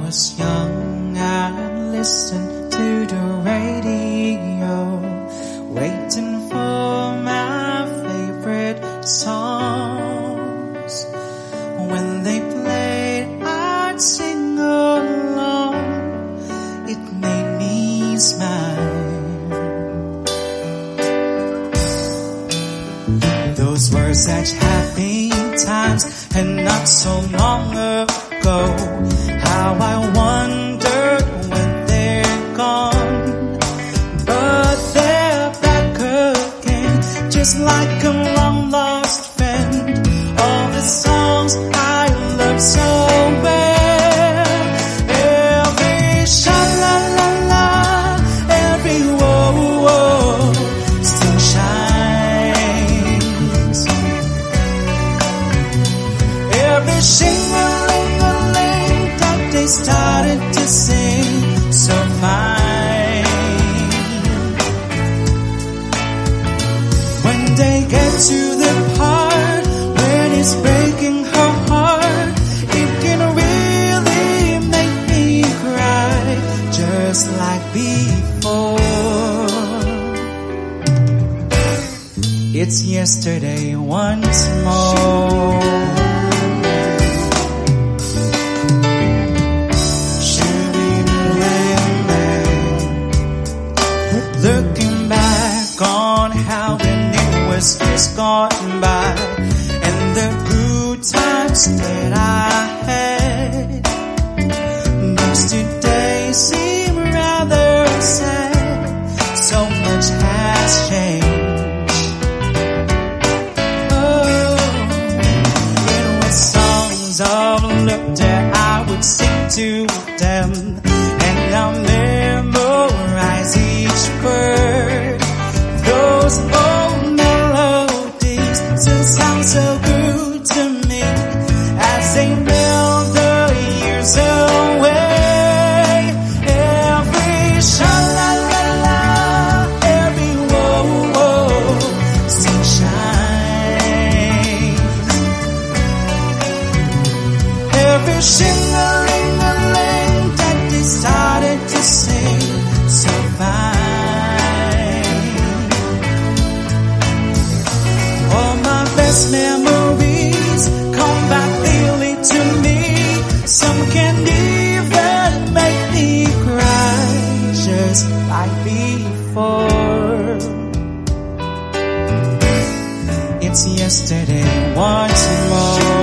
was young, I listened to the radio, waiting for my favorite songs. When they played, I'd sing along. It made me smile. Those were such happy times, and not so long ago. How I wondered when they're gone, but they're back again, just like a long lost friend. All the songs I love so well, every sha-la-la-la, every whoa-whoa still shines. Every shing-a-ling-a-ling that they started to sing so fine. When they get to the part when it's breaking her heart, it can really make me cry, just like before. It's yesterday once more. Looking back on how the day was just gone by, and the good times that I had, those today seem rather sad. So much has changed. Oh, it was songs of laughter I would sing to them, and I'll memorize each word. Those old melodies still sound so good to me as they melt the years away. Every sha-la-la-la, every whoa-whoa still shines. Every shing-a-ling-a-ling that they started to sing so fine. All my best memories come back clearly to me. Some can even make me cry, just like before. It's yesterday once more.